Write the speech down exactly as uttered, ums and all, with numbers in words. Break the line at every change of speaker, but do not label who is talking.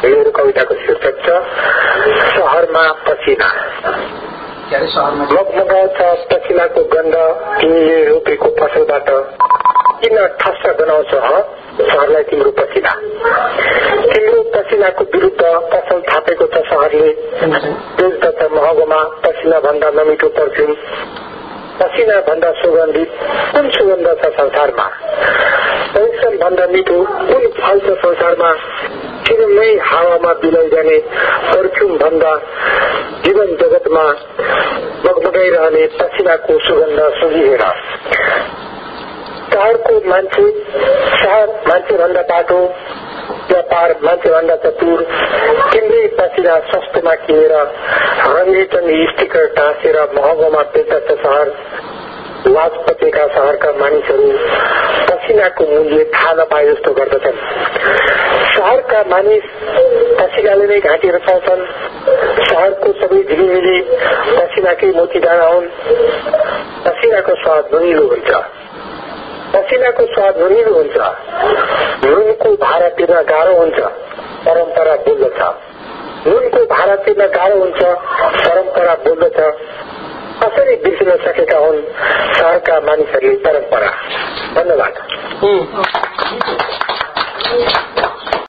मेरो कविताको शीर्षक छ शहरमा पसिना। मगमगाउँछ पसिनाको गन्ध तिमीले रोपेको फसलबाट, किन ठस्स गनाउँछ शहरलाई तिम्रो पसिना। तिम्रो पसिनाको विरुद्ध फसल थापेको छ शहरले, बेच्दछ महँगोमा पसिना भन्दा नमिठो पर्फ्युम। पसिना भन्दा सुगन्धित कुन सुगन्ध छ संसारमा, परिश्रम भन्दा मिठो कुन फल छ संसारमा। किनमै हावामा बिलाइजाने पर्फ्युम भन्दा जीवन जगतमा बगबगाइरहने पसिनाको सुगन्ध सुझिहेर। शहरको मान्छे शहर मान्छे भन्दा बाटो, व्यापार मान्छे भन्दा चतुर। तिम्रै पसिना सस्तोमा किनेर रङ्गिन स्टिकर टाँसेर महँगोमा बेच्दछ शहर। लाज पचेका शहरका मानिसहरू पसिनाको मूल्य थाहा नपाए जस्तो गर्दछन्। शहरका मानिस पसिनाले नै घाँटी रचाउँछन्। शहरको सबै झिलिमिली पसिनाकै मोतीडाँडा हुन्। पसिनाको स्वाद नुनिलो हुन्छ, पसिनाको स्वाद नुनिलो हुन्छ। नुनको भाडा तिर्न गाह्रो हुन्छ, परम्परा बोल्दछ। नुनको भाडा तिर्न गाह्रो हुन्छ, परम्परा बोल्दछ। कसरी बिर्सिन सकेका हुन् शहरका मानिसहरूले परम्परा। धन्यवाद।